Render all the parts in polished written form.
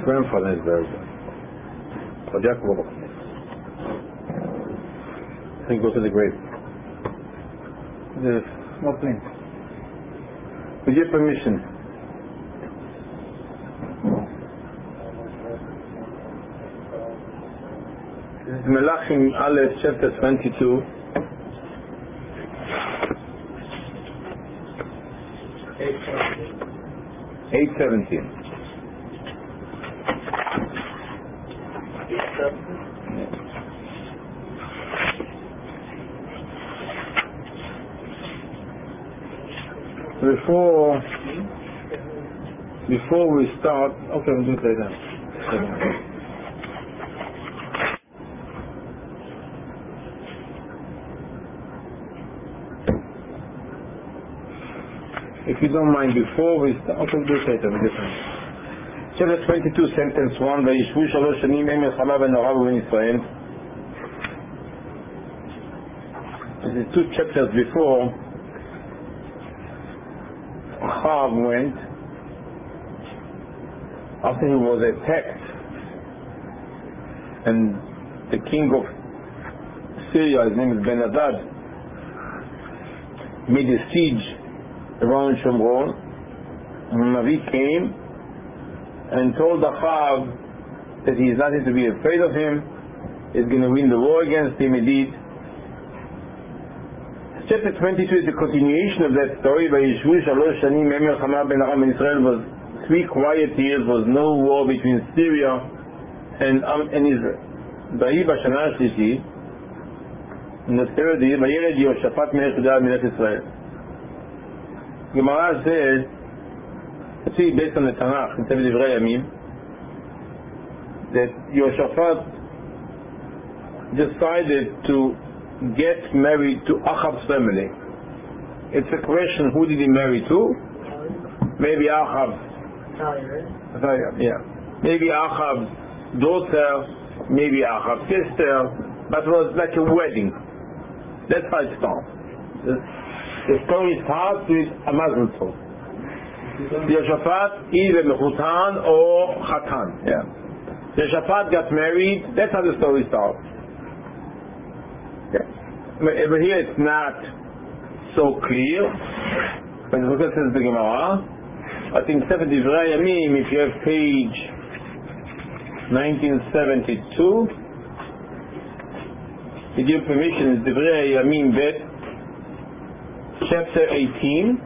grandfather is buried there. Or Jacob. I think go to the grave. The small plane. With your permission. This is Melachim Aleph, chapter 22. 8:17. Before we start, okay, we'll do it later. If you don't mind, before we start, okay, we'll do it later. Chapter 22, sentence 1. וישבו 3 שנים אם מלחמה בין ערב ובין ישראל. This is 2 chapters before Achav went, after he was attacked, and the king of Syria, his name is Ben-Hadad, made a siege around Shomron, and Navi came and told Achav that he is nothing to be afraid of him, he's going to win the war against him. He did. Chapter 22 is the continuation of that story. וישבו 3 שנים אין מלחמה בין ערב וישראל. Was 3 quiet years, was no war between Syria and Israel. ויהי בשנה השלישית, in the 3rd year, וירד יהושפט מלך יהודה מלך ישראל. Gemara says, see, based on the Tanakh, in Sefer Divrei Yamim, that Yehoshaphat decided to get married to Achab's family. It's a question, who did he marry to? Maybe Achab's maybe Achab's daughter, maybe Achab's sister, but it was like a wedding. That's how it starts. The story starts with a mazel tov. Yehoshaphat either mechutan or chatan. Yehoshaphat got married. That's how the story starts. Over here it's not so clear, but look at the Gemara. I think Sefer Divrei Yamim, if you have page 1972, with your permission, is Divrei Yamim Bet, chapter 18.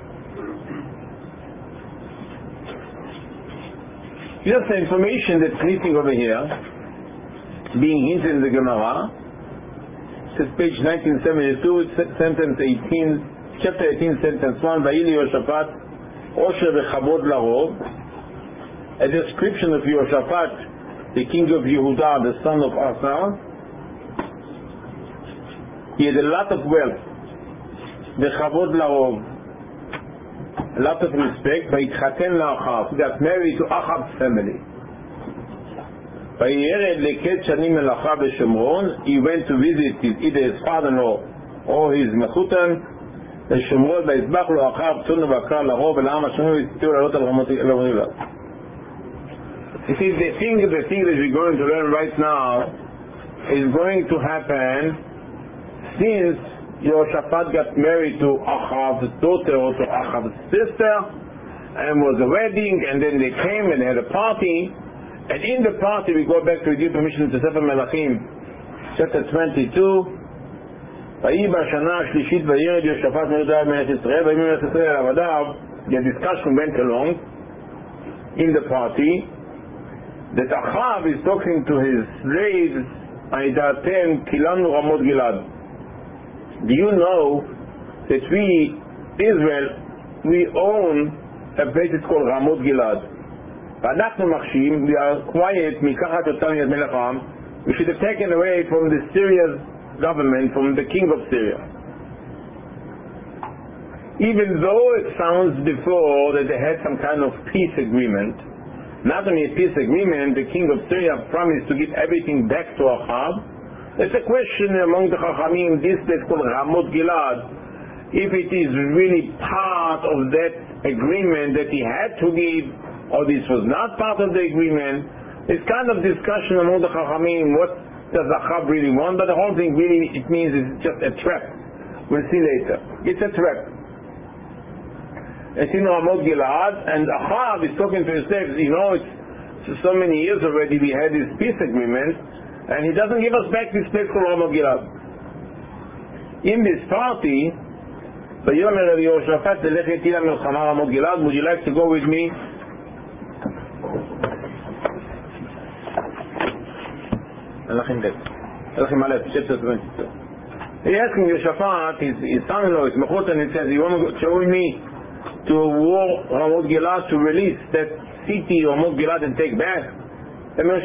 Just the information that's missing over here, being hinted in the Gemara. This is page 1972, sentence 18, chapter 18, sentence 1. ויהי ליהושפט עושר וכבוד לרוב. A description of Yehoshaphat, the king of Yehuda, the son of Asa. He had a lot of wealth. וכבוד לרוב, a lot of respect. ויתחתן לאחיו, he got married to Achab's family. וירד לקץ שנים מלאכה בשומרון. He went to visit either his father-in-law or his מחותן בשומרון. ויזבח לו אחיו צאן ובקר לרוב ולעם השומרון והציעו לעלות על רמות גלעד. You see, the thing that we're going to learn right now is going to happen since Yehoshaphat got married to Achab's daughter or to Achab's sister, and was a wedding, and then they came and had a party. And in the party, we go back to give permission to Sefer Melachim, chapter 22. ויהי בשנה השלישית וירד יהושפט מיהודה מלך ישראל ויהי מלך ישראל על עבדיו. The discussion went along in the party that Achav is talking to his slaves, הידעתם קילנו רמות גלעד. Do you know that we, Israel, we own a place called Ramot Gilad? ואנחנו מחשים, we are quiet, מקחת אותנו יד מלך העם. We should have taken away from the Syria's government, from the king of Syria. Even though it sounds before that they had some kind of peace agreement, not only a peace agreement, the king of Syria promised to give everything back to Achav. There's a question among the Chachamim, this that's called Ramot Gilad, if it is really part of that agreement that he had to give or this was not part of the agreement. It's kind of discussion among the Chachamim, what does Achab really want, but the whole thing really, it means it's just a trap. We'll see later. It's a trap. It's in Ramot Gilad, and Achab is talking to Yosef, it's so many years already we had this peace agreement, and he doesn't give us back this place called Ramot Gilad. In this party, would you like to go with me? He asking Yehoshaphat, his son-in-law, his Mechutan, he says, you want to go with me to war Ramot Gilad, to release that city Ramot Gilad and take back? I'm like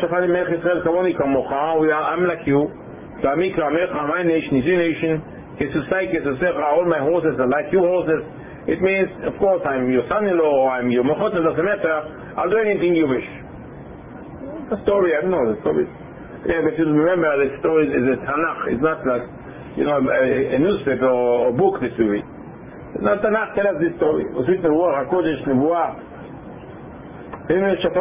you. My nation is your nation. All my horses are like your horses. It means, of course, I'm your son-in-law, or I'm your Mechutan, doesn't matter. I'll do anything you wish. The story, I don't know the story. Yeah, but you remember the story is a Tanakh. It's not like, a newspaper or a book that we read. It's not Tanakh, tell us this story. It was written in Ruach HaKodesh, Nebuah. You need to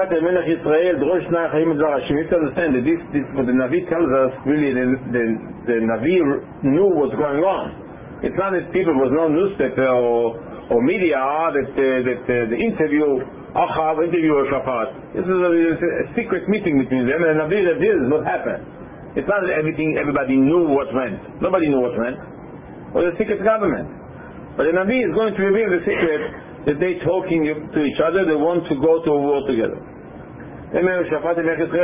understand that this what the Navi tells us, really the Navi knew what's going on. It's not that people was no newspaper or media that the interview Achab interview Shaphat. This is a secret meeting between them, and the Navi that this is what happened. It's not that everybody knew what went. Nobody knew what went. It was a secret government. But the Navi is going to reveal the secret that they're talking to each other, they want to go to a war together. Yehoshaphat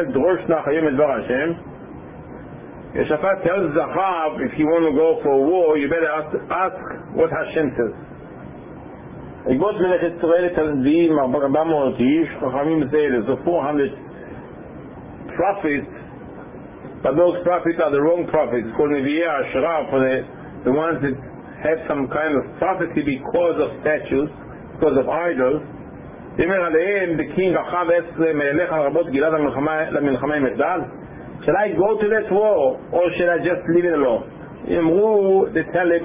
tells Achab, if you want to go for a war, you better ask what Hashem says. Egot Melech Yisrael Talmidim 400 ish, Chachamim say there's 400 prophets, but those prophets are the wrong prophets. It's called Nevi'ei Asherah, for the ones that have some kind of prophecy because of statues, because of idols. The king Achab asked them, shall I go to that war, or shall I just leave it alone? They tell him,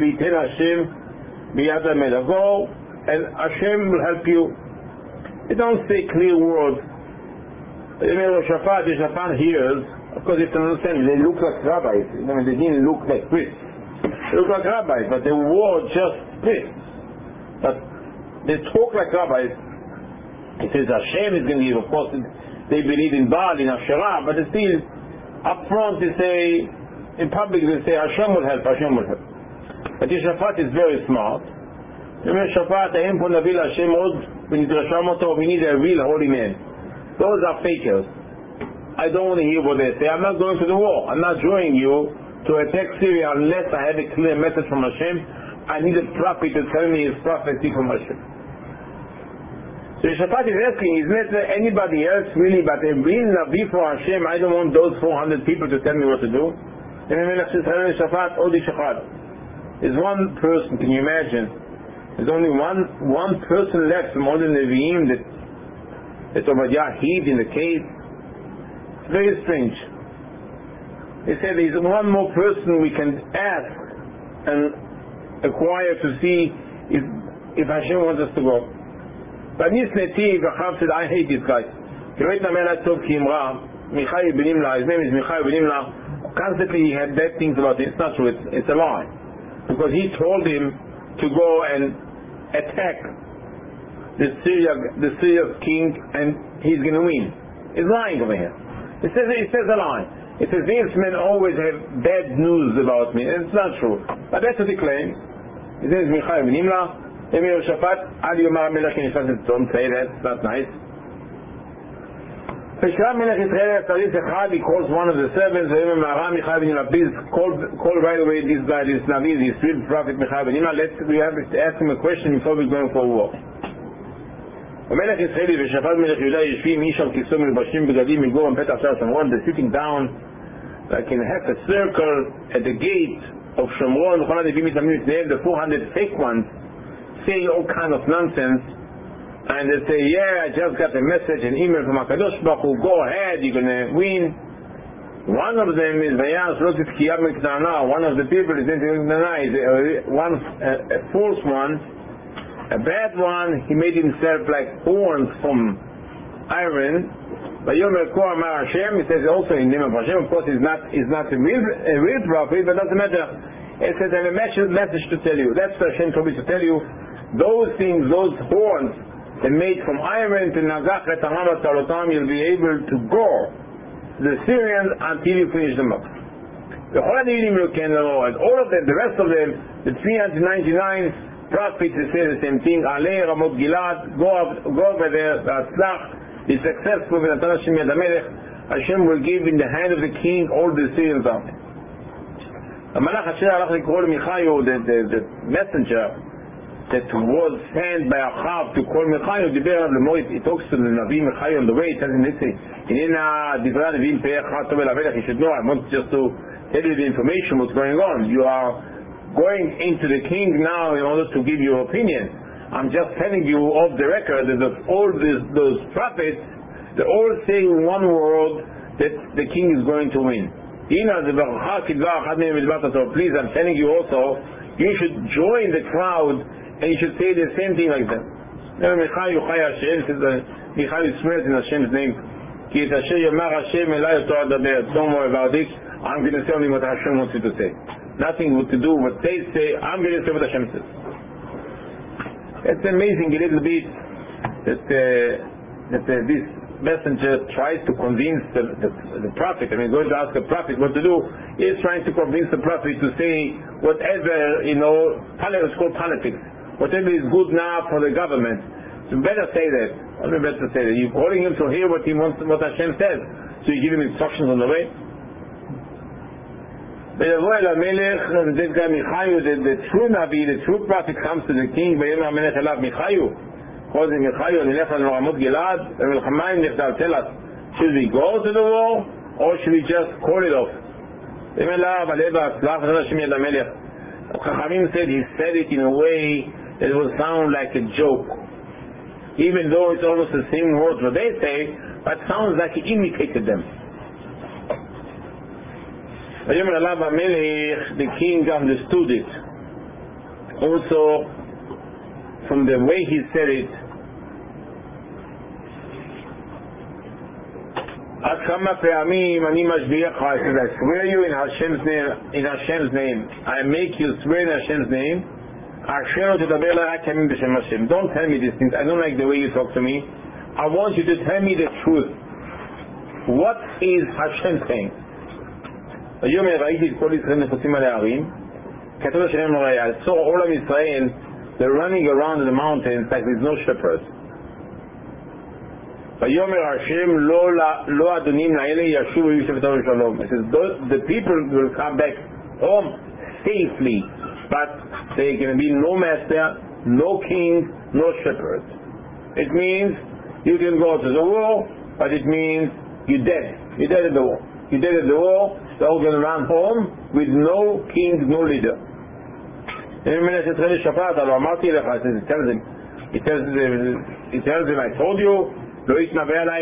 go, and Hashem will help you. They don't say clear words. Yehoshaphat hears, of course you have to understand, they look like rabbis. They didn't look like priests. They look like rabbis, but they were just priests. But they talk like rabbis. It says Hashem is going to give, of course, they believe in Baal, in Asherah, but still, up front they say, in public they say Hashem will help, Hashem will help. But Yehoshaphat is very smart. Yehoshaphat, we need a real holy man. Those are fakers. I don't want to hear what they say. I'm not going to the war. I'm not joining you to attack Syria unless I have a clear message from Hashem. I need a prophet to tell me his prophecy from Hashem. So Yehoshaphat is asking, is not anybody else really, but a real Navi for Hashem? I don't want those 400 people to tell me what to do. There's one person, can you imagine? There's only one person left from all the Nevi'im that Obadiah hid in the cave. It's very strange. He said there's one more person we can ask and acquire to see if Hashem wants us to go. But this Netiv, Achab said, I hate this guy. His name is Michai ben Imla. Constantly he had bad things about it. It's not true, it's a lie. Because he told him to go and attack the Syria's king and he's going to win. He's lying over here. It says a lie. It says these men always have bad news about me. And it's not true. But that's what he claims. His name is Michai ben Imla. Don't say that, it's not nice. He calls one of the servants, call right away this guy, this Navi, this real prophet Michai ben Imla. We have to ask him a question before we're going for war. They're sitting down like in half a circle at the gate of Shomron. The 400 fake ones saying all kind of nonsense, and they say, yeah, I just got a message, an email from HaKadosh Baruch Hu, go ahead, you're going to win. One of them is one of the people is a false one, A bad one, he made himself like horns from iron. Vayomer Ko Amar Hashem, he says also in the name of Hashem. Of course, he's not a real prophet, but doesn't matter. It says, I have a message to tell you. That's what Hashem told me to tell you. Those things, those horns, they're made from iron to Nagach et Hamamat Talotam, you'll be able to go the Syrians until you finish them up. The whole and all of them, the rest of them, the 399 prophets, they say the same thing. Aleh Ramot Gilad, go over there, be successful with Hashem Yad HaMelech. Hashem will give in the hand of the king all the Syrians army. המלאך אשר הלך לקרוא למיכאיו, the messenger that was sent by Achav to call Michael, he talks to the Navi Michael on the way. He tells him, listen, he should know, I want just to tell you the information, what's going on. You are going into the king now in order to give your opinion. I'm just telling you off the record that all those prophets, they all say in one word that the king is going to win. Please, I'm telling you also, you should join the crowd and you should say the same thing like them. Michael swears in Hashem's name. Don't worry about it. I'm going to say only what Hashem wants you to say. Nothing to do what they say. I'm going to say what Hashem says. It's amazing a little bit that this messenger tries to convince the prophet. I mean, going to ask a prophet what to do. He's trying to convince the prophet to say whatever, it's called politics. Whatever is good now for the government. So better say that. Only better say that. You're calling him to hear what he wants, what Hashem says. So you give him instructions on the way. This guy Michael, the true Navi, the true prophet comes to the king. Calls him Michael, tell us, should we go to the war or should we just call it off? Chachamim said he said it in a way that it would sound like a joke. Even though it's almost the same words what they say, but it sounds like he imitated them. The king understood it. Also, from the way he said it, I swear you in Hashem's name, I make you swear in Hashem's name. Don't tell me these things. I don't like the way you talk to me. I want you to tell me the truth. What is Hashem saying? I saw all of Israel, they're running around the mountains like there's no shepherds. It says the people will come back home safely, but there can be no master, no king, no shepherd. It means you can go to the war, but it means you're dead. You're dead at the war. You're dead at the war, they're all going to run home with no king, no leader. He tells him, I told you, it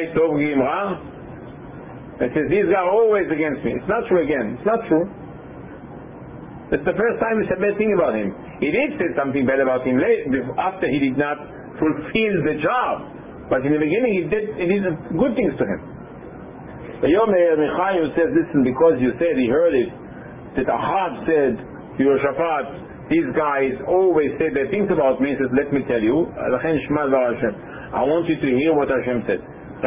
says, these guys are always against me. It's not true again. It's not true. It's the first time he said bad thing about him. He did say something bad about him later, after he did not fulfill the job. But in the beginning he did good things to him. The Yomer Michael says, listen, because you said, he heard it, that Achav said to Yehoshaphat, these guys always say bad things about me. He says, let me tell you, I want you to hear what Hashem said.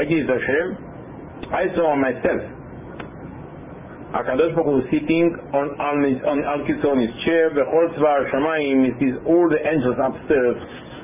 I saw myself. HaKadosh Baruch Hu sitting on his chair, Bechol Tzvar Shamayim, he sees all the angels upstairs.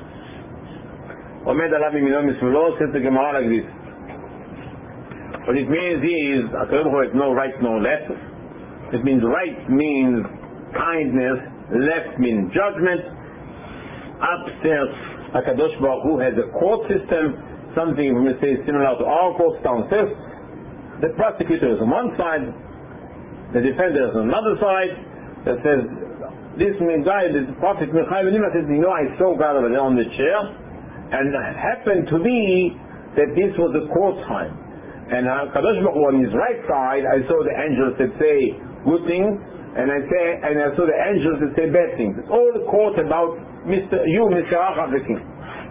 Omed Alav Yimino Mismulo, says the Gemara like this. What it means is, HaKadosh Baruch Hu has no right, no left. It means right means kindness, left means judgment. Upstairs, HaKadosh Baruch Hu has a court system, something we may say similar to our courts downstairs. The prosecutor is on one side, the defender is on another side. That says, this guy, the prophet Michael says, I saw God over there on the chair, and it happened to be that this was a court time. And HaKadosh Baruch Hu on his right side, I saw the angels that say good things, and I saw the angels that say bad things. It's all the court about Mr. Achav the king.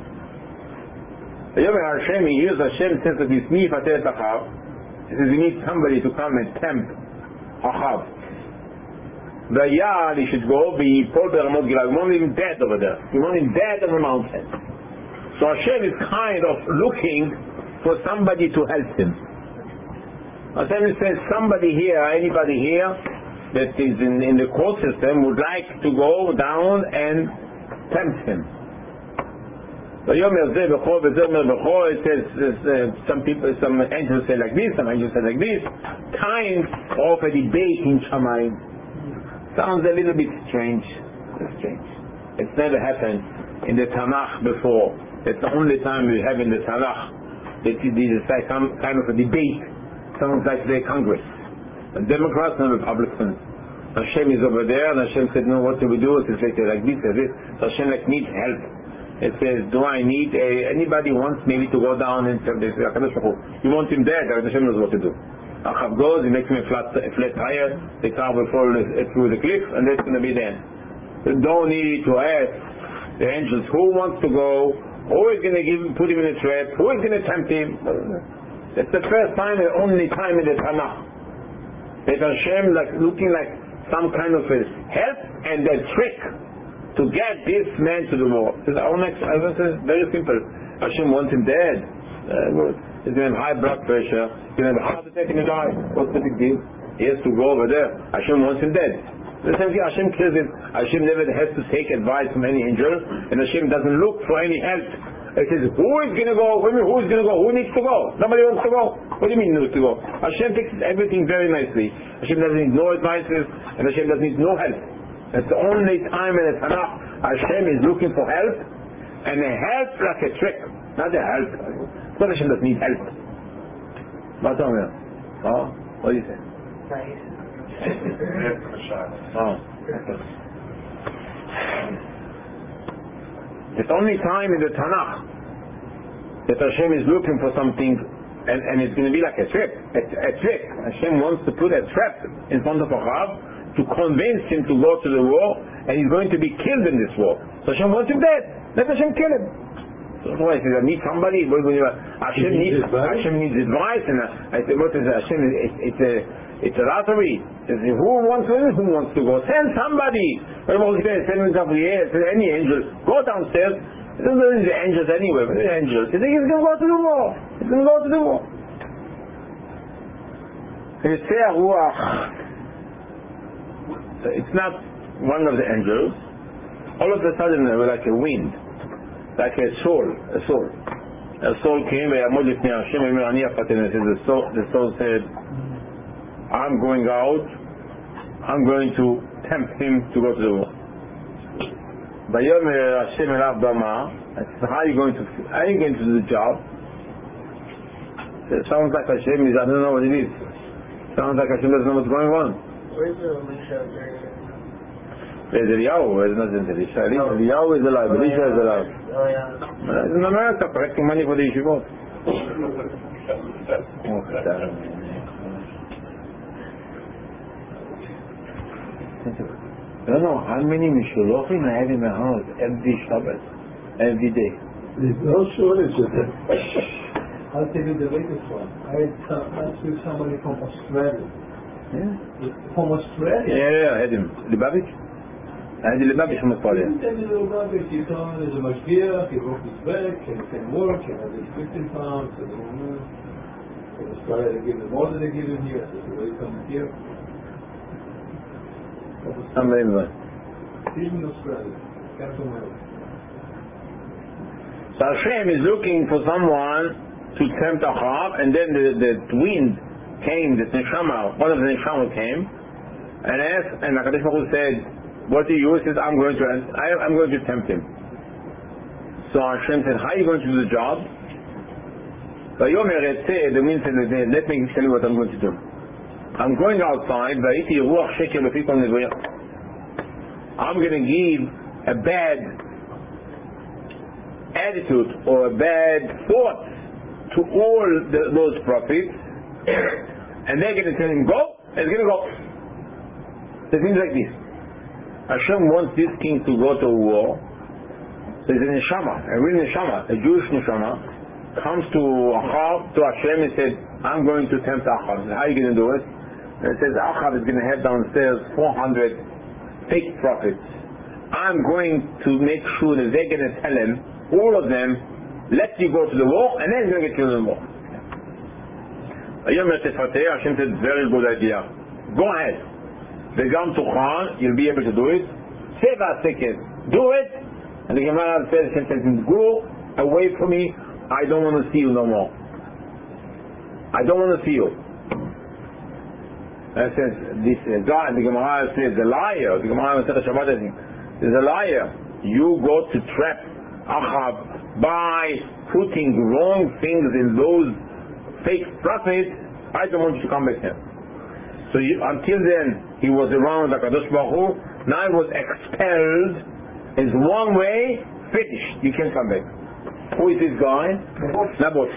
Hashem, he hears Hashem says that it's me Fatet Achav. He says you need somebody to come and tempt Achav. Vayal, he should go, be Paul Beramot Gilad. We want him dead over there. We want him dead on the mountain. So Hashem is kind of looking for somebody to help him. Hashem says somebody here, anybody here that is in the court system would like to go down and tempt him. It says some angels say like this, some angels say like this. Kind of a debate in Shamayim. Sounds a little bit strange. It's never happened in the Tanakh before. It's the only time we have in the Tanakh that there's some kind of a debate. Sounds like the Congress. The Democrats and Republicans. Hashem is over there, and Hashem said, no, what do we do? It says like this, like this. So Hashem needs help. It says, do I need anybody wants maybe to go down and tell this? You want him dead, Hashem knows what to do. Achav goes, he makes him a flat tire, the car will fall through the cliff, and that's going to be there. So don't need to ask the angels who wants to go, who is going to put him in a trap, who is going to tempt him. That's the first time and only time in the Tanakh that Hashem looking like some kind of a help and a trick to get this man to the war. It's very simple. Hashem wants him dead. He's going to have high blood pressure. He's going to have a heart attack and he'll die. What's the big deal? He has to go over there. Hashem wants him dead. The same thing, Hashem kills him. Hashem never has to take advice from any angel, and Hashem doesn't look for any help. He says, who is going to go? Who is going to go? Who needs to go? Nobody wants to go. What do you mean needs to go? Hashem fixes everything very nicely. Hashem doesn't need no advices, and Hashem doesn't need no help. That's the only time in the Tanakh Hashem is looking for help, and a help like a trick, not a help. But Hashem doesn't need help. What do you say? It's only time in the Tanakh that Hashem is looking for something, and it's going to be like a trick. A trick. Hashem wants to put a trap in front of Achav to convince him to go to the war, and he's going to be killed in this war. So Hashem wants him dead. Let Hashem kill him. So I said, I need somebody. Hashem needs advice, and I said, what is it? Hashem? It's a lottery. Who wants to go? Send somebody. Send any angel. Go downstairs. It doesn't know the angels anyway, but the angels. You think he's going to go to the war? He's going to go to the war. It's not one of the angels. All of a sudden, they were like a wind, like a soul. A soul came. The soul said, I'm going out. I'm going to tempt him to go to the war. Hashem elav bama. I said, how are you going to do the job? It sounds like Hashem is, I don't know what it is. Sounds like Hashem doesn't know what's going on. Where's Elisha? There's Eliyahu. There's not Elisha. Eliyahu is alive. Elisha is alive. Oh yeah. It's in America collecting money for the yeshivot. I don't know how many Mishulachim I have in my house every Shabbat, every day. There's no shortage of it. I'll tell you the latest one. I had somebody from Australia. Yeah? From Australia? Yeah, I had him. Lubavitch? I had the Lubavitch from Australia. He didn't tell me Lubavitch. He told me there's a mashgiach, he broke his back, and he can work, and has 15 pounds, and in Australia they give him more than they give him here. So why you come here? Unbelievable. He's in Australia. Can't come here. So Hashem is looking for someone to tempt Achav, and then the wind came, the Neshama, one of the Neshama came, and asked, and HaKadosh Baruch Hu said, what do you? He says, I'm going to tempt him. So Hashem said, how are you going to do the job? The wind said, let me tell you what I'm going to do. I'm going outside, I'm going to give a bad attitude or a bad thought to all those prophets, and they're going to tell him, go, and he's going to go. It means like this. Hashem wants this king to go to war, There's a neshama, a real neshama, a Jewish neshama, comes to Achav, to Hashem, and said, I'm going to tempt Achav. He says, how are you going to do it? And it says, Achav is going to head downstairs 400 fake prophets. I'm going to make sure that they're going to tell him, all of them, let you go to the war, and then he's going to get killed in the war. Hashem said, very good idea. Go ahead. They come to Khan, you'll be able to do it. Save a second. Do it. And the Gemara says, go away from me. I don't want to see you no more. I don't want to see you. And says, this guy, the Gemara says, the liar. The Gemara says, Shabbat is a liar. You go to trap Achav by putting wrong things in those fake prophets. I don't want you to come back here. So until then, he was around the Kadosh Baruch Hu. Now he was expelled. Is one way, finished. You can't come back. Who is this guy? Naboth.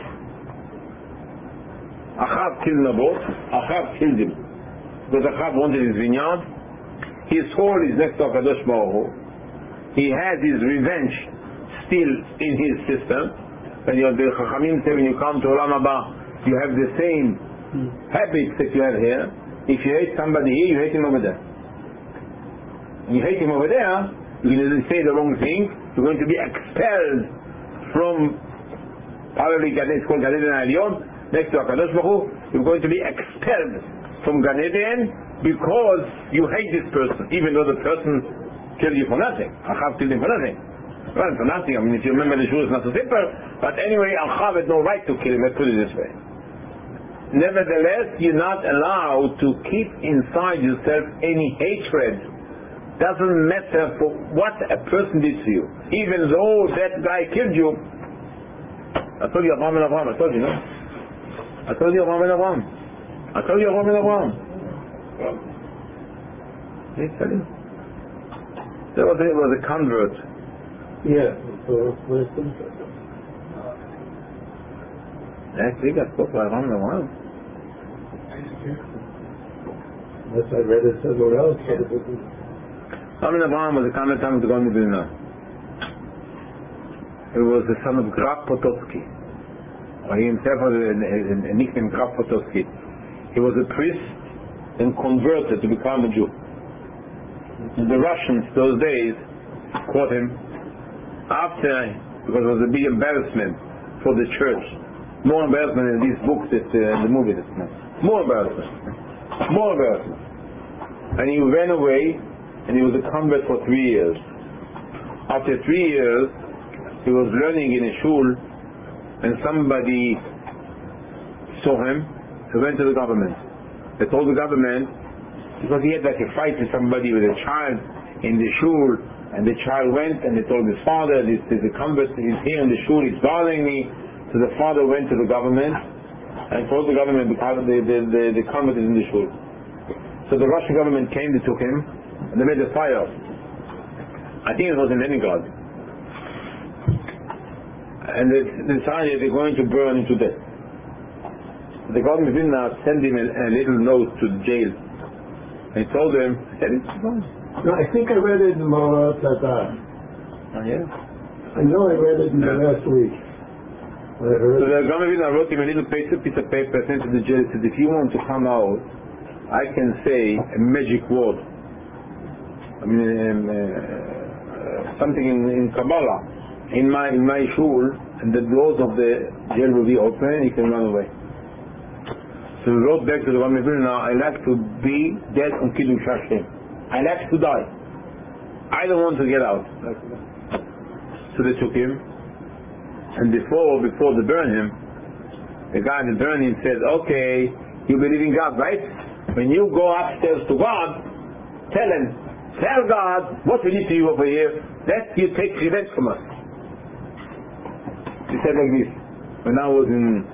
Achav killed Naboth. Achav killed him. Because Achav wanted his vineyard. His soul is next to Kadosh Baruch Hu. He has his revenge still in his system. And the Chachamim say when you come to Olam Haba, you have the same habits that you have here. If you hate somebody here, you hate him over there. When you hate him over there, you're going to say the wrong thing. You're going to be expelled from probably it's called Gan Eden Elyon, next to HaKadosh Baruch Hu. You're going to be expelled from Gan Eden because you hate this person, even though the person killed you for nothing. Achav killed him for nothing. Well, for nothing. I mean, if you remember the Shur is not so simple, but anyway, Achav had no right to kill him. Let's put it this way. Nevertheless, you're not allowed to keep inside yourself any hatred. Doesn't matter for what a person did to you. Even though that guy killed you. I told you Abraham and Abraham. I told you, no? I told you Abraham and Abraham. I told you Abraham and Abraham. Did I tell you? There was a convert. Yeah. So where's the Actually, I spoke by Abraham and Abraham. Unless I read it somewhere else. Abraham was a convert to go to Vilna. He was the son of Graf Potocki. He himself was a nickname Graf Potocki. He was a priest and converted to become a Jew. And the Russians those days caught him because it was a big embarrassment for the church. More embarrassment than these books that the movie that's not. More embarrassment. And he ran away and he was a convert for 3 years. After 3 years, he was learning in a shul and somebody saw him. He went to the government. They told the government, because he had like a fight with somebody with a child in the shul, and the child went and they told his father, this is a convert, he's here in the shul, he's bothering me. So the father went to the government and told the government because the convert is in the shul. So the Russian government came, they took him, and they made a fire. I think it was in Leningrad. And they decided they're going to burn him to death. The government did not send him a little note to the jail. And he told them, it's fine. No, I think I read it in the Maharal Tata. Oh, yeah? I know I read it in the last week. So the government wrote him a little piece of paper, sent to the jail, said, if you want to come out, I can say a magic word. I mean, something in Kabbalah, in my shul, and the doors of the jail will be open, you can run away. So he wrote back to the government, now I like to be dead on Kiddush Hashem. I like to die. I don't want to get out. So they took him, and before they burned him, the guy that burned him said, okay, you believe in God, right? When you go upstairs to God, tell God what we did to you over here, that you take revenge from us. He said like this. When I was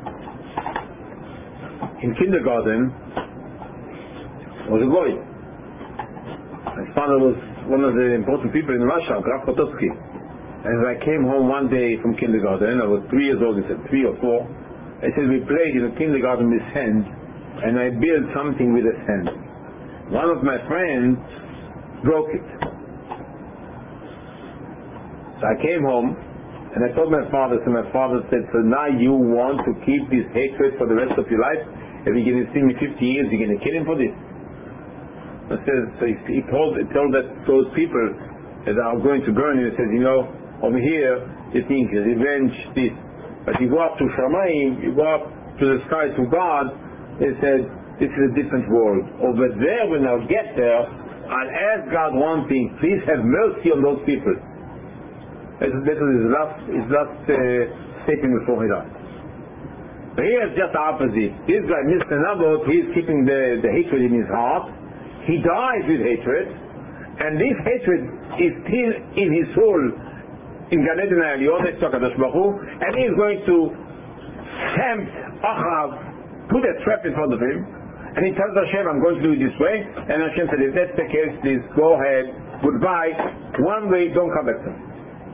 in kindergarten, I was a boy. My father was one of the important people in Russia, Graf Potocki. And as I came home one day from kindergarten, I was 3 years old, he said 3 or 4. I said we played in the kindergarten with sand, and I built something with the sand. One of my friends broke it. So I came home and I told my father, so my father said, so now you want to keep this hatred for the rest of your life? If you're going to see me 50 years, you're going to kill him for this? I said, so he told that those people that are going to burn him, he says, over here, you think revenge, this. But you go up to Shamayim, you go up to the sky to God, he said, this is a different world. Over there, when I'll get there, I'll ask God one thing, please have mercy on those people. This is his last statement before he died. But here it's just the opposite. This guy, Mr. Nabot, he's keeping the hatred in his heart. He dies with hatred, and this hatred is still in his soul, in Gan Eden Ha'elyon, and he's going to tempt Achav, put a trap in front of him, and he tells Hashem, I'm going to do it this way, and Hashem said, if that's the case, please go ahead, goodbye, one way, don't come back to me.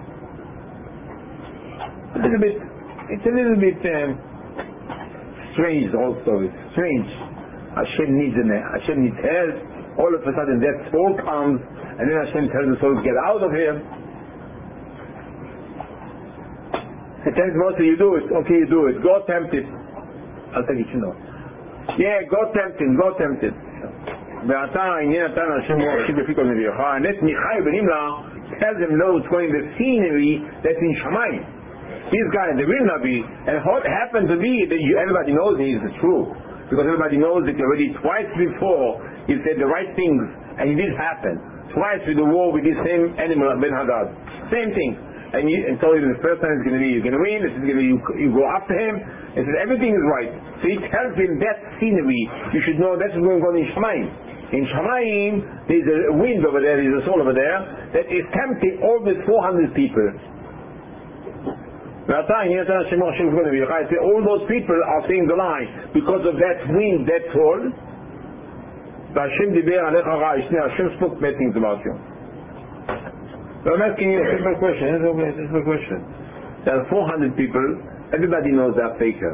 It's a little bit strange also. It's strange. Hashem needs help. All of a sudden that soul comes, and then Hashem tells the soul to get out of here. He tells Moshe, you do it. Okay, you do it. Go tempt it. I'll take it, Yeah, go tempt him. ועתה העניין נתן השם מושיב בפי כל נביאך, and let Michai ben Imla tell them no, it's going the scenery that's in Shamayim. This guy, the real Nabi, and what happened to be that everybody knows he is the truth, because everybody knows that already twice before he said the right things, and it did happen. Twice with the war with this same animal, Ben Hadad. Same thing. And so the first time it's going to be, you're going to win, this is going to be, you go after him, and says everything is right. So he tells him that scenery, you should know that's what's going on in Shamayim. In Shamayim, there's a wind over there, there's a soul over there, that is tempting all the 400 people. All those people are saying the lie because of that wind, that soul. Hashem spoke bad things about you. So I'm asking you a simple question. There are 400 people. Everybody knows they're fakers.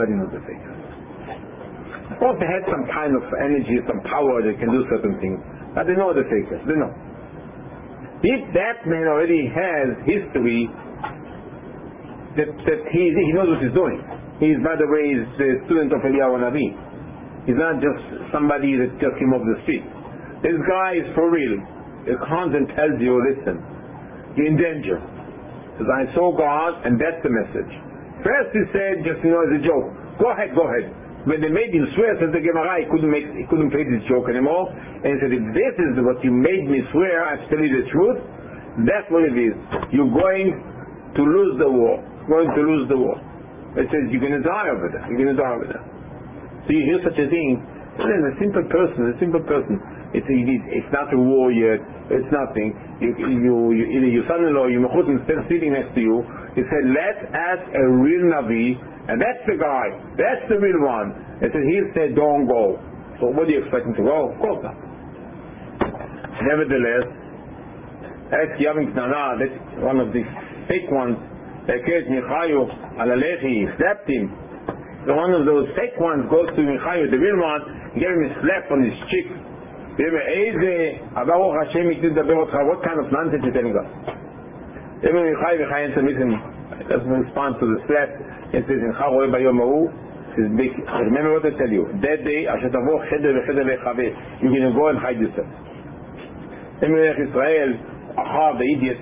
Of course, they had some kind of energy, some power, they can do certain things, but they know they're fakers. They know. If that man already has history, that he knows what he's doing. He's, by the way, is the student of Eliyahu Navi. He's not just somebody that just came off the street. This guy is for real. He comes and tells you, listen, you're in danger. Because I saw God, and that's the message. First he said, just as a joke, go ahead. When they made him swear, says the Gemara, he couldn't play this joke anymore. And he said, if this is what you made me swear, I tell you the truth, that's what it is. You're going to lose the war. It says you're going to die over there. So you hear such a thing, a simple person. It's not a war yet. It's nothing. Either your son-in-law, your mechutin, still sitting next to you. He said, let's ask a real Navi, and that's the guy. That's the real one. He said, don't go. So what do you expect him to go? Of course not. Nevertheless, that's Yavin Knana, that's one of the fake ones. They killed Michayu Alalechi, slapped him. So one of those fake ones goes to Michayu, the real one, and gave him a slap on his cheek. What kind of nonsense is telling us? Doesn't respond to the slap. It says, remember what I tell you. That day, you're going to go and hide yourself. Israel, the idiot,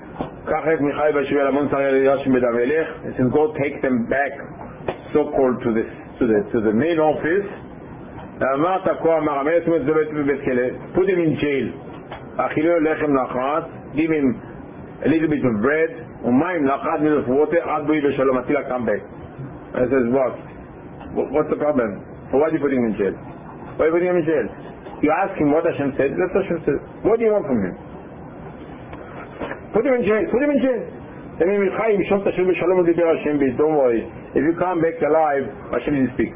it says, go take them back, so-called to the main office. Put him in jail. Give him a little bit of bread, of water, until I come back. I says, what's the problem? Why do you put him in jail? Why are you putting him in jail? You ask him what Hashem said, that's what Hashem said. What do you want from him? Put him in jail. Don't worry. If you come back alive, Hashem didn't speak.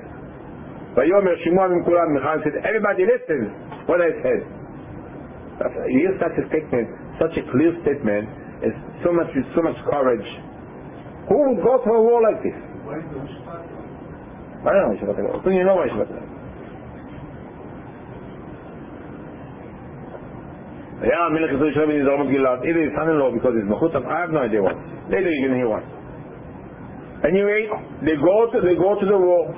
Everybody listens what I said. You hear such a statement, such a clear statement, with so much courage. Who would go to a war like this? I don't know. You know why Yeah, Melech Yisrael Shem is Ramot Gilad. Either his son-in-law because he's Mechutam. I have no idea what. Later you can hear what. Anyway, they go to the war.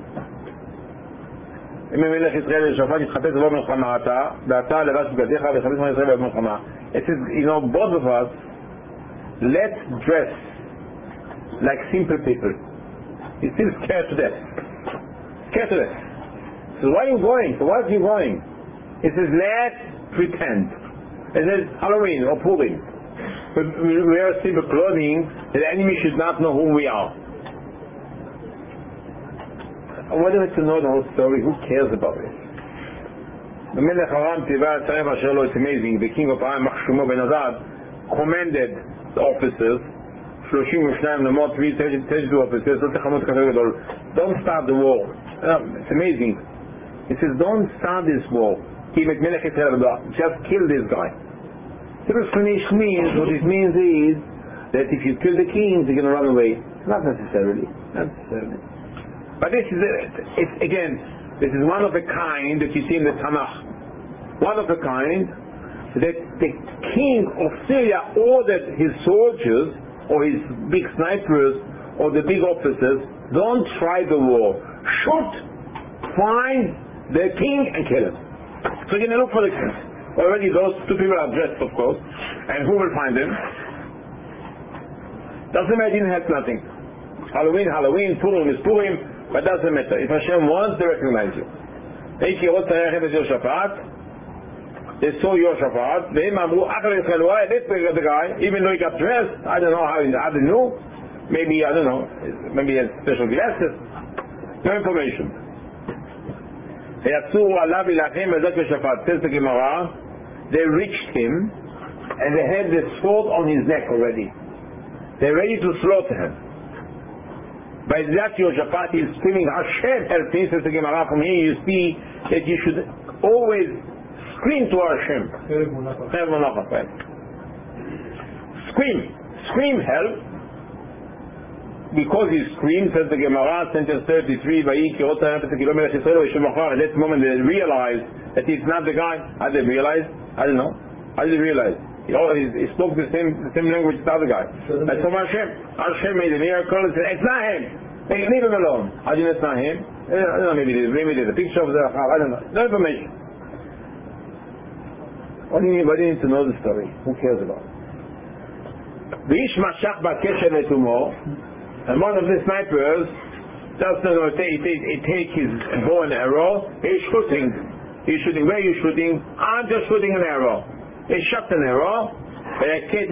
אם מלך ישראל לשפט יתחפש בו מלחמה ואתה לבש בגדיך וחפש מלך ישראל במלחמה. It says, both of us, let's dress like simple people. He's still scared to death. Scared to death. So why are you going? So why are you going? He says, let's pretend. It says Halloween or Purim. We wear simple clothing that the enemy should not know who we are. I want to know the whole story. Who cares about it? The Melech Aram Tiva Tzarem Asher Lo, it's amazing. The king of Aram, Machshumo ben Adad, commanded the officers, 32 nomot, 32 officers, don't start the war. It's amazing. He says, don't start this war. Just kill this guy. What it means is that if you kill the king, they're going to run away. Not necessarily. But this is this is one of a kind that you see in the Tanakh. One of a kind that the king of Syria ordered his soldiers or his big snipers or the big officers, don't try the war. Shoot, find the king and kill him. So you're going to look for the king. Already those two people are dressed, of course. And who will find them? Doesn't matter, didn't help nothing. Halloween, Purim is Purim. But doesn't matter. If Hashem wants, they recognize you. They saw Yehoshaphat. They let's pick the guy, even though he got dressed. I don't know how they knew. Maybe, I don't know. Maybe he has special glasses. No information. Says the Gemara, they reached him and they had the sword on his neck already. They're ready to slaughter him. By that Yehoshaphat is screaming, Hashem help me, says the Gemara. From here you see that you should always scream to Hashem. Scream help. Because he screamed, says the Gemara, sentence 33, at that moment they realized that he's not the guy. How did they realize? I don't know. How did they realize? He spoke the same language as the other guy. That's from Hashem made a miracle and said, it's not him. Hey, leave him alone. How do you know it's not him? I don't know, maybe there's a picture of the I don't know. No information. What do you need to know the story? Who cares about it? And one of the snipers doesn't know, he take his bow and arrow, he's shooting. Where are you shooting? I'm just shooting an arrow. He shot an arrow. It says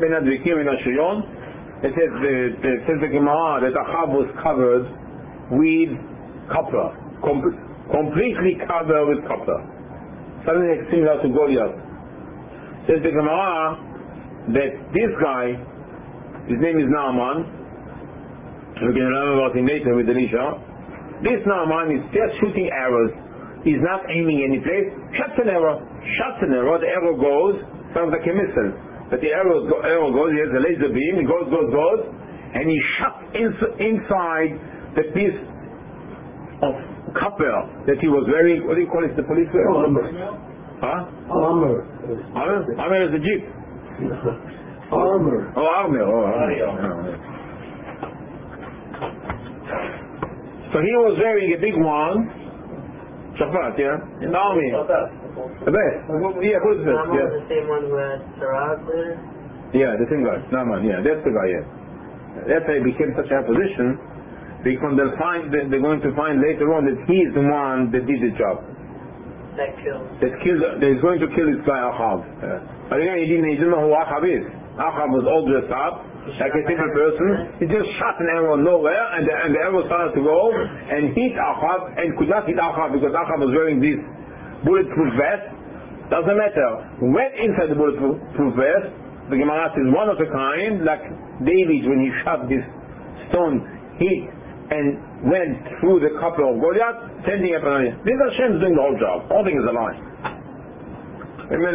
the Gemara that Achav was covered with copper, completely covered with copper. Something similar to Goliath. Says the Gemara that this guy, his name is Naaman. We're going to learn about him later with Elisha. This Naaman is just shooting arrows. He's not aiming any place. Shoots an arrow. The arrow goes. Sounds like a missile. But the arrow goes. He has a laser beam. It goes, and he shot inside the piece of copper that he was wearing. What do you call it? The police wear? Armor. Huh? Armor. Armor is a jeep. Armor. Oh, armor. So he was wearing a big one. Shafat, yeah? In the army. The best. Yeah, who's this? Naaman was the same one who had Sarag later? Yeah, the same guy. Naaman, yeah, that's the guy, yeah. That's why he became such a position, because they're going to find later on that he is the one that did the job. That he's going to kill this guy Achav. But again, he didn't know who Achav is. Achav was all dressed up, like a simple person. He just shot an arrow nowhere, and the arrow started to go and hit Achav, and could not hit Achav because Achav was wearing this bulletproof vest. Doesn't matter. Went inside the bulletproof vest. The Gemara says one of a kind, like David when he shot this stone, hit and went through the copper of Goliath, sending up an This is Hashem doing the whole job. All things is a lie. He tells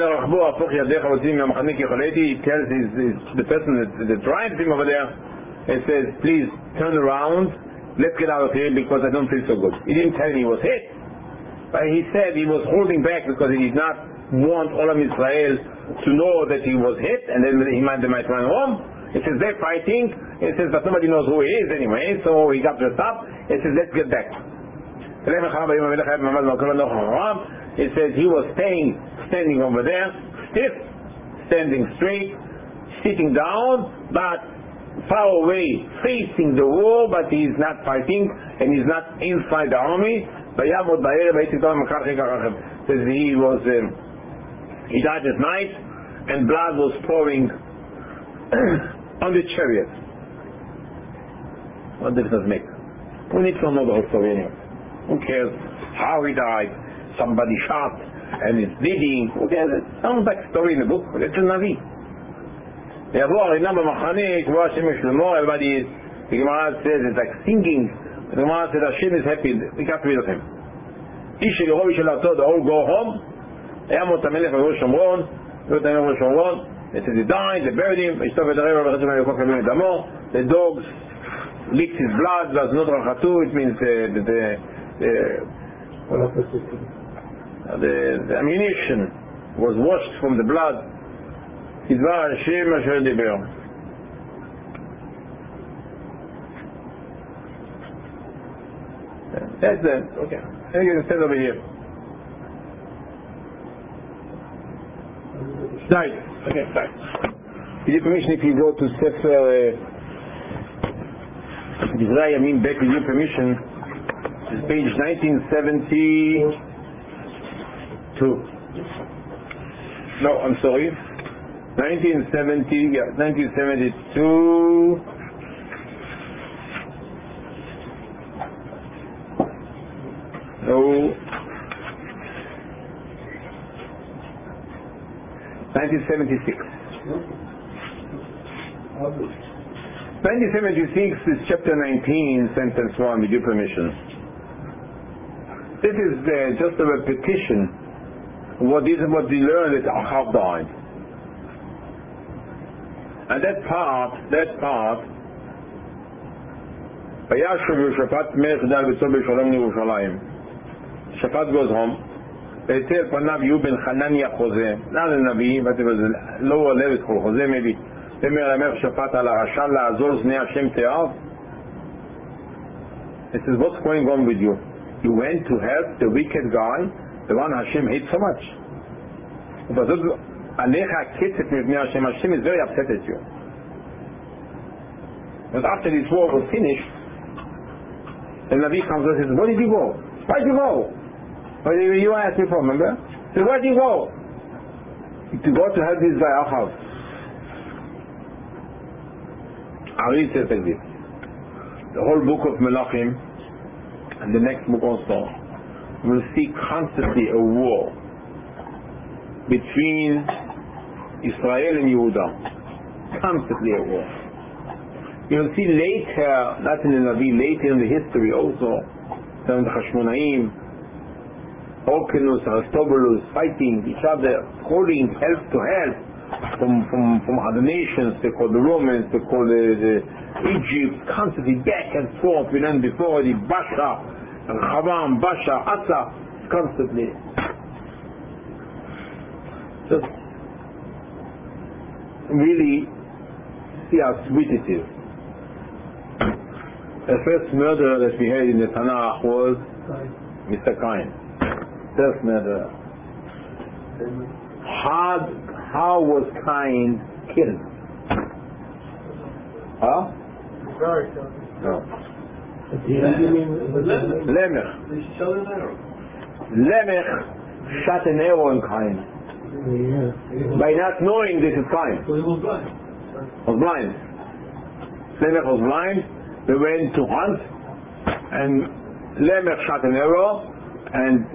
the person that's driving him over there, and says, please turn around, let's get out of here because I don't feel so good. He didn't tell me he was hit, but he said he was holding back because he did not want Olam Israel to know that he was hit, and then they might run home. It says they're fighting. It says that nobody knows who he is anyway, so he got dressed up. It says let's get back. It says he was standing over there, stiff, standing straight, sitting down, but far away, facing the wall, but he's not fighting, and he's not inside the army. Says he died at night, and blood was pouring on the chariot. What does it make? We need to know the whole story anyway. Who cares how he died? Somebody shot and it's bleeding. Who cares? It sounds like a story in the book, but it's a Navi. Everybody is, the Gemara says it's like singing. The Gemara says Hashem is happy. We got rid of him. The all go home. It says he died, they buried him. The dogs licked his blood. It means the ammunition was washed from the blood. That's it. Okay. You can stand over here. Right. Okay, right. With your permission, if you go to Sefer Divrei Yamim back with your permission, it's page 1972. No, I'm sorry. 1972. No. 1976. 1976 is chapter 19, sentence 1, with your permission. This is just a repetition of what we learned that Achav died. And that part, Shaphat goes home. Be'etel panav yu ben Hanania Jose, not a Navi, but it was a lower level called Jose maybe. Shaphat ala Hashal la'azor znei Hashem te'av. It says, what's going on with you? You went to help the wicked guy, the one Hashem hates so much. Hashem is very upset at you. But after this war was finished, the Navi comes and says, where did you go? Why did you go? You asked me for, remember? So where did you go? To go to help this guy Achav. Ari says like this. The whole book of Melachim and the next book also will see constantly a war between Israel and Yehuda. Constantly a war. You will see later, not in the Navi, later in the history also, the Hashmonaim, Orkenus, Aristobulus fighting each other, calling help to help from other nations. They call the Romans, they call the Egypt, constantly back and forth. We learned before the Basha, Chavam, Basha, Asa, constantly. Just really see how sweet it is. The first murderer that we had in the Tanakh was Mr. Cain. First murderer. How was Cain killed? Huh? No. Lemech. Lemech shot an arrow in Cain. By not knowing this is Cain. So he was blind. Was blind. Lemech was blind. They went to hunt, and Lemech shot an arrow, and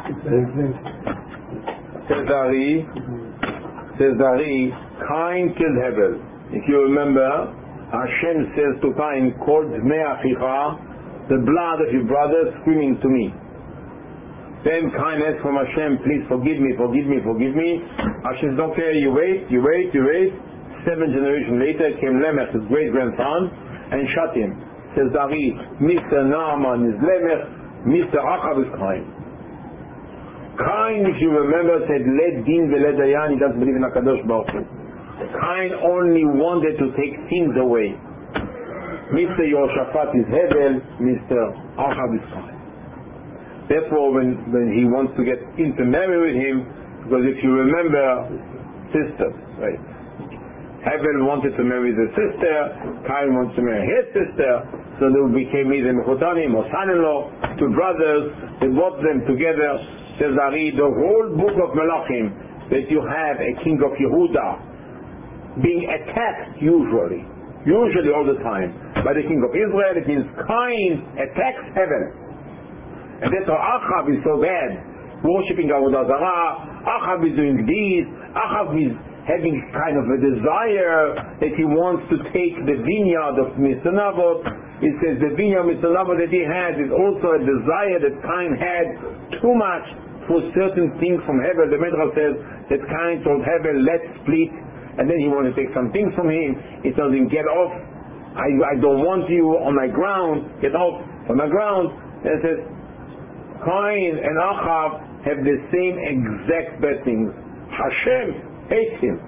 says Dari, Cain killed Hevel. If you remember, Hashem says to Cain, called Me'achicha, the blood of your brother screaming to me. Then Cain asked from Hashem, please forgive me. Hashem says, okay, you wait. 7 generations later came Lemech, his great-grandson, and shot him. Says Dari, Mr. Naaman is Lemech, Mr. Achav is Cain. Cain, if you remember, said, let din v'le dayan, he doesn't believe in HaKadosh Baruch Hu. Cain only wanted to take things away. Mr. Yehoshaphat is Hevel, Mr. Achab is Cain. Therefore, when he wants to get intermarry with him, because if you remember, sisters, right? Hevel wanted to marry the sister, Cain wants to marry his sister, so they became either Mechutanim or son-in-law, two brothers. They brought them together. Says Ari, the whole book of Melachim, that you have a king of Yehuda being attacked usually all the time by the king of Israel. It means Cain attacks heaven, and that's why Achab is so bad, worshipping Avodah Zarah. Achab is doing this. Achab is having kind of a desire that he wants to take the vineyard of Mr. Naboth. It says the vineyard of Mr. Naboth that he has is also a desire that Cain had too much for certain things from Hevel. The Midrash says that Cain told Hevel, let's split, and then he wanted to take some things from him. He tells him, get off, I don't want you on my ground, get off from my ground. And it says Cain and Achab have the same exact bad things. Hashem hates him.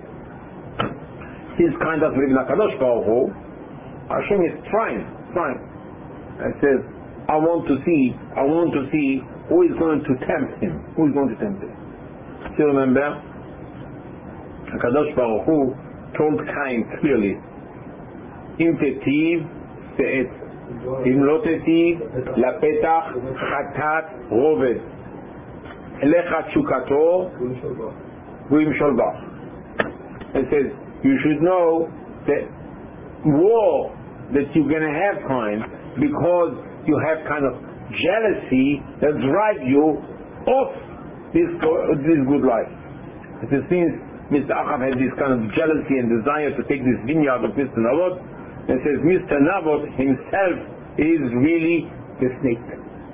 He's kind of living like HaKadosh Baruch Hu. Hashem is trying. And says, I want to see who is going to tempt him. Who is going to tempt him? Still remember, HaKadosh Baruch Hu told Cain clearly, Im tetiv se'et, Im lo tetiv lapetach chatat roved, Elecha tshukato v'im sholbach. It says, you should know that war that you're going to have, Cain, because you have kind of jealousy that drives you off this good life. It seems Mr. Achab had this kind of jealousy and desire to take this vineyard of Mr. Naboth. And it says Mr. Naboth himself is really the snake.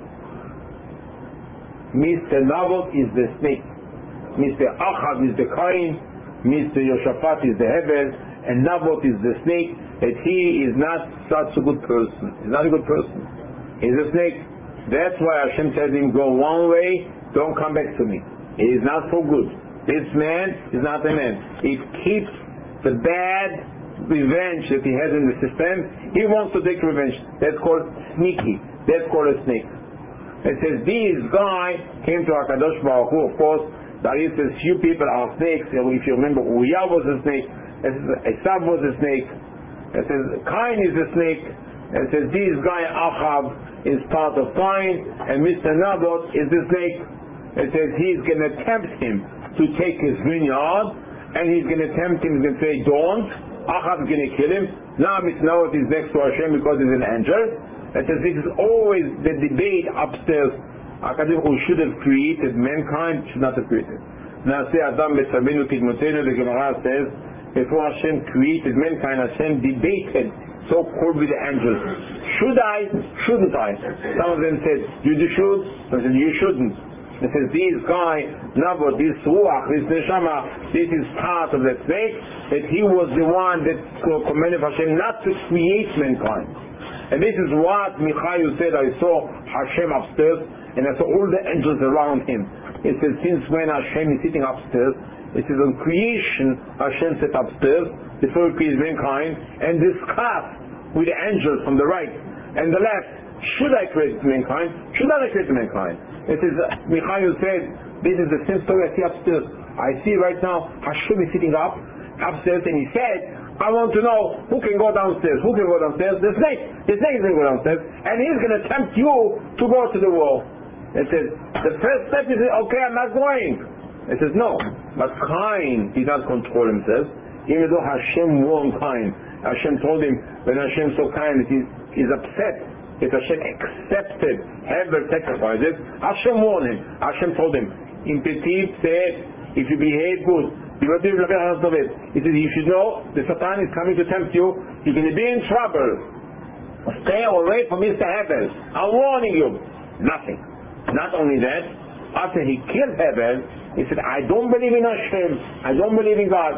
Mr. Naboth is the snake. Mr. Achab is the Cain. Mr. Yehoshaphat is the Hevel. And Naboth is the snake. That he is not such a good person. He's not a good person. He's a snake. That's why Hashem tells him, go one way, don't come back to me. He is not so good. This man is not a man. He keeps the bad revenge that he has in the system. He wants to take revenge. That's called sneaky. That's called a snake. It says this guy came to HaKadosh Baruch Hu. Of course, there is a few people are snakes. If you remember, Uriah was a snake. Esav was a snake. It says Cain is a snake. It says this guy Achab is part of Cain, and Mr. Naboth is the snake. It says he's going to tempt him to take his vineyard, and he's going to tempt him. He's going to say, don't. Achab is going to kill him. Now Mr. Naboth is next to Hashem because he's an angel. It says this is always the debate upstairs. HaKadosh Baruch Hu should have created mankind, should not have created. Na'aseh Adam b'tzavenu kidmotenu, the Gemara says, before Hashem created mankind, Hashem debated so-called with the angels. Should I? Shouldn't I? Some of them said, you should. Some said, you shouldn't. It says, this guy, Naboth, this Ruach, this Neshama, this is part of that snake, that he was the one that commanded Hashem not to create mankind. And this is what Michael said, I saw Hashem upstairs, and I saw all the angels around him. It says, since when Hashem is sitting upstairs, it says on creation, Hashem sat upstairs, before he created mankind, and discussed with the angels from the right and the left, should I create mankind? Should I create mankind? It says, Michael said, this is the same story I see upstairs. I see right now Hashem is sitting upstairs, and he said, I want to know who can go downstairs. Who can go downstairs? The snake. The snake is going to go downstairs, and he's going to tempt you to go to the wall. It says, the first step is, okay, I'm not going. It says, no. But Cain did not control himself, even though Hashem warned Cain. Hashem told him, when Hashem saw Cain, he's upset that Hashem accepted Hevel sacrifices. Hashem warned him. Hashem told him, in Petit said, if you behave good, he says, you should know the Satan is coming to tempt you. You're going to be in trouble. Stay away from Mr. Hevel. I'm warning you. Nothing. Not only that, after he killed Hevel, he said, I don't believe in Hashem. I don't believe in God.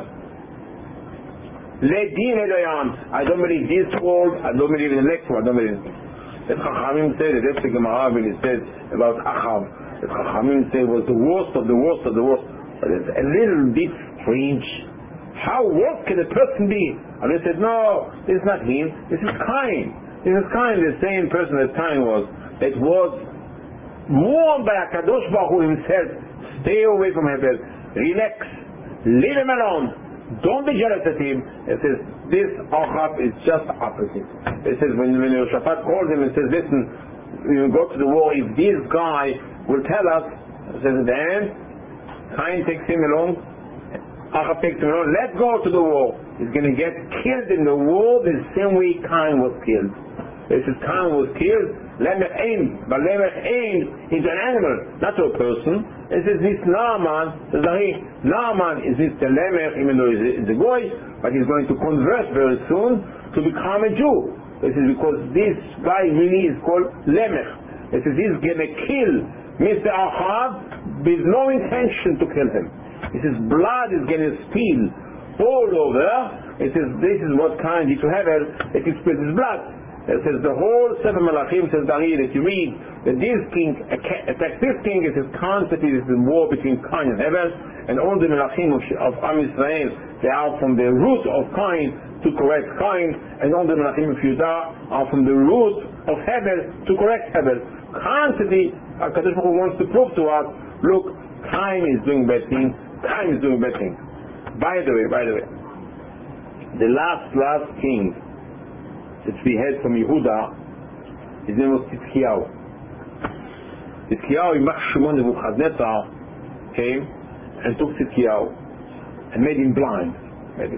I don't believe this world. I don't believe in the next world. I don't believe in The Chachamim say, the Depsi Gemara when it says about Achav, the Chachamim say was the worst of the worst of the worst. But it's a little bit strange. How worse can a person be? And they said, no, this is not him, this is Cain. This is Cain, the same person that Cain was. It was warned by HaKadosh Baruch Hu himself, stay away from Hevel, relax, leave him alone, don't be jealous of him. It says, this Achav is just the opposite. It says, when Yehoshaphat calls him and says, listen, you go to the war, if this guy will tell us, it says at the end, Cain takes him along, Achav takes him along, let's go to the war. He's going to get killed in the war the same way Cain was killed. It says Cain was killed, Lemech aimed, but Lemech aimed into an animal, not to a person. It says this Naaman, Naaman is this the Lemech, even though he's a goy, but he's going to convert very soon to become a Jew. This is because this guy really is called Lemech. It says he's going to kill Mr. Achav with no intention to kill him. It says blood is going to spill all over. It says this is what Cain did to Hevel, that he spilled his blood. It says the whole Sefer Malachim says that you read that this king attacked this king. It is constantly this is war between Cain and Hevel, and all the Malachim of Am Yisrael, they are from the root of Cain to correct Cain, and all the Malachim of Judah are from the root of Hevel to correct Hevel. Constantly HaKadosh Baruch Hu wants to prove to us, look, Cain is doing bad things, Cain is doing bad things. By the way, the last king that we had from Yehuda, his name was Tzidkiyahu. Tzidkiyahu, Yimach Shimon Nebuchadnezzar came and took Tzidkiyahu and made him blind. The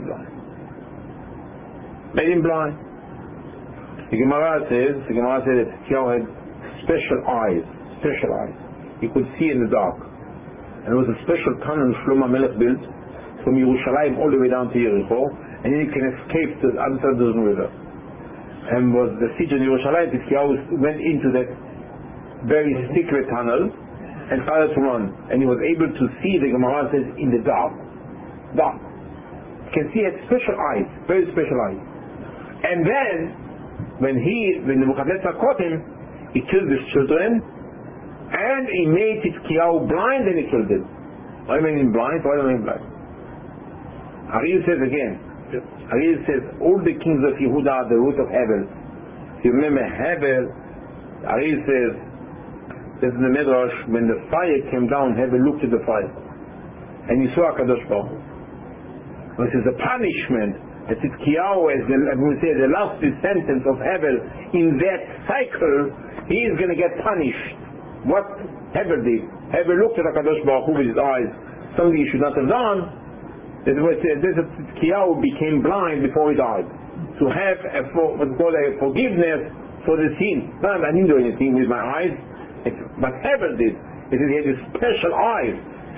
Gemara says that Tzidkiyahu had special eyes. He could see in the dark. And there was a special tunnel Shlomo Melech built from Yerushalayim all the way down to Yericho, and then you can escape to the other side of the river. And was the siege in Yerushalayim, Tzidkiyahu went into that very secret tunnel and started to run. And he was able to see, the Gemara says, in the dark. You can see he had special eyes, very special eyes. And then, when Nebuchadnezzar caught him, he killed his children, and he made Tzidkiyahu blind and he killed him. Why do I mean blind? Ariel says again, all the kings of Yehuda are the root of Hevel. If you remember Hevel, Ariel says, this is the Midrash, when the fire came down, Hevel looked at the fire, and he saw HaKadosh Baruch Hu. This is a punishment that Tzidkiyahu, as the last descendant of Hevel, in that cycle, he is going to get punished. What Hevel did? Hevel looked at HaKadosh Baruch Hu with his eyes, something he should not have done. Tzidkiyahu became blind before he died. To have what's called a forgiveness for the sin. I didn't do anything with my eyes, but Hevel did. He had these special eyes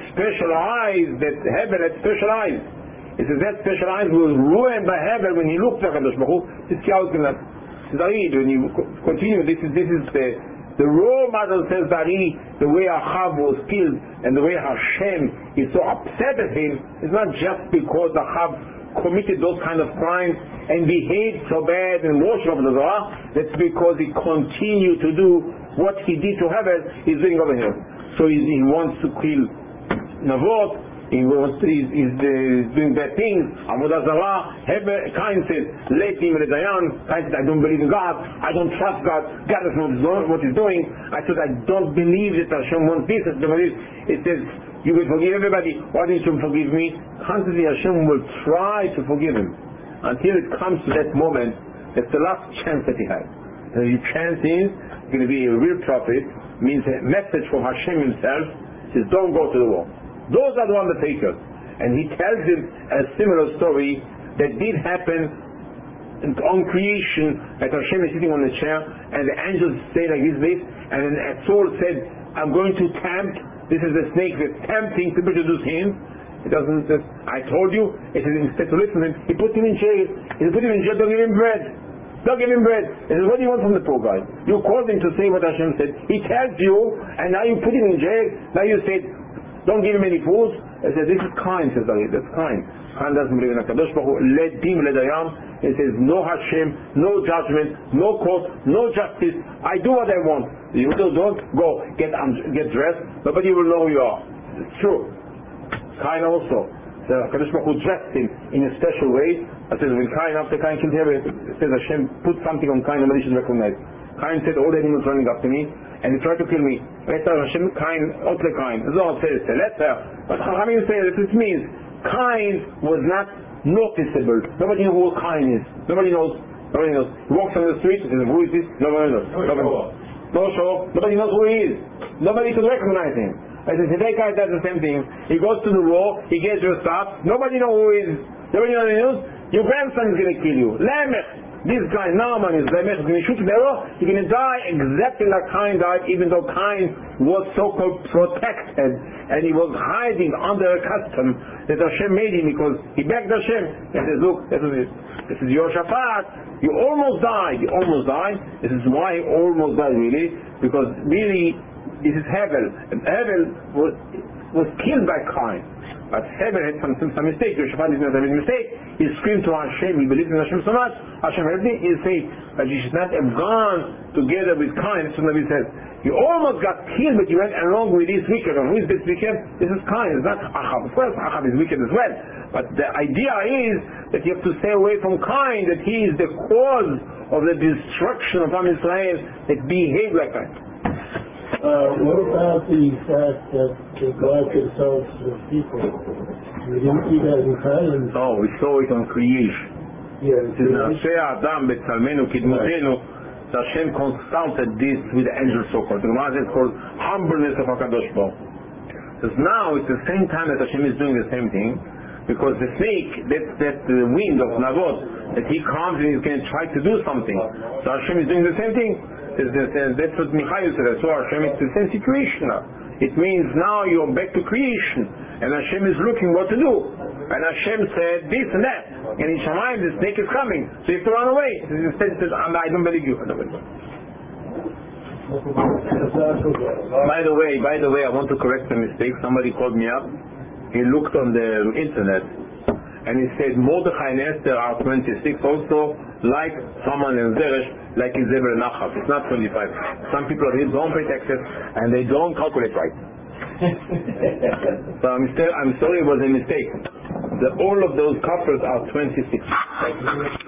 that Hevel had special eyes. It says that special eyes was ruined by Hevel when he looked at HaKadosh Baruch Hu. Tzidkiyahu is going to when you continue, this is the role model, says Dari, the way Achav was killed and the way Hashem is so upset at him is not just because Achav committed those kind of crimes and behaved so bad and worship of the Torah. That's because he continued to do what he did to Hevel, he's doing over here. So he wants to kill Navot, he's doing bad things. Avodah Zarah. Cain says, let him Ledayan. Cain said, I don't believe in God. I don't trust God. God doesn't know what he's doing. I said, I don't believe that Hashem wants this. It says, you will forgive everybody. Why didn't you forgive me? Constantly Hashem will try to forgive him until it comes to that moment. That's the last chance that he has. The chance is going to be a real prophet, means a message from Hashem himself. Says, don't go to the war. Those are the undertakers. And he tells him a similar story that did happen on creation, that Hashem is sitting on the chair and the angels say like this, and then a soul said, I'm going to tempt, this is the snake that's tempting people to do sin. It doesn't say, I told you. It says, instead to listen to him, he put him in jail. He put him in jail, don't give him bread. Don't give him bread. He says, what do you want from the poor guy? You called him to say what Hashem said. He tells you, and now you put him in jail. Now you said, don't give him any food. I said, this is Cain, says David. That's Cain. Cain doesn't believe in HaKadosh Baruch Hu. Ledim Ledayam. It says no Hashem, no judgment, no court, no justice. I do what I want. You don't go get dressed. Nobody will know who you are. It's true. Kain also. The Kadosh Baruch Hu dressed him in a special way. It says when Kain, after Kain killed Hevel, it says Hashem put something on Kain nobody should recognize. Kain said all the animals running up to me and they tried to kill me. I said Hashem Kain, Otle Kain. Zohar says it's a letter. But Chachamim say that it means Kain was not noticeable. Nobody knows who Kain is. Nobody knows. He walks on the street and says, who is this? Nobody knows. No show. Nobody knows who he is. Nobody could recognize him. I said, today guy does the same thing. He goes to the war, he gets dressed up, nobody knows who he is. Nobody knows. Your grandson is going to kill you. Lamech. This guy, Naaman, is Lamech, is going to shoot the arrow. He's going to die exactly like Cain died, even though Cain was so-called protected and he was hiding under a custom that Hashem made him because he begged Hashem. He says, look, this is your Shafat. You almost died. This is why he almost died, really, because really this is Hevel. And Hevel was killed by Cain. But Hevel had some mistake. Yoshaphat did not have any mistake. He screamed to Hashem. He believed in Hashem so much. Hashem heard him. He said that you should not have gone together with Cain. That's what Nabi says. You almost got killed, but you went along with this wicked. And who is this wicked? This is Cain. It's not Achab. Of course, Achab is wicked as well. But the idea is that you have to stay away from Cain, that he is the cause of the destruction of Am Yisrael, that behave like that. What about the fact that God consults with people? We didn't see that in Cain. Oh, we saw it on creation. Yeah, Adam Betzalmenu Kidmutenu. Hashem consulted this with the angel so-called. The Gemara says called humbleness of HaKadosh Baruch Hu. Because now it's the same time that Hashem is doing the same thing, because the snake, that's the wind of Navot, that he comes and he's going to try to do something. So Hashem is doing the same thing. That's what Michael said. So Hashem, it's the same situation now. It means now you're back to creation, and Hashem is looking what to do. And Hashem said this and that. And in Shamayim the snake is coming, so you have to run away. Instead he says, I don't believe you. By the way, I want to correct a mistake. Somebody called me up. He looked on the internet and he said Mordechai and Esther are 26 also, like Haman and Zeresh, like in Zever and Achab. It's not 25. Some people are his own pretexts and they don't calculate right. So I'm sorry, it was a mistake. All of those couples are 26.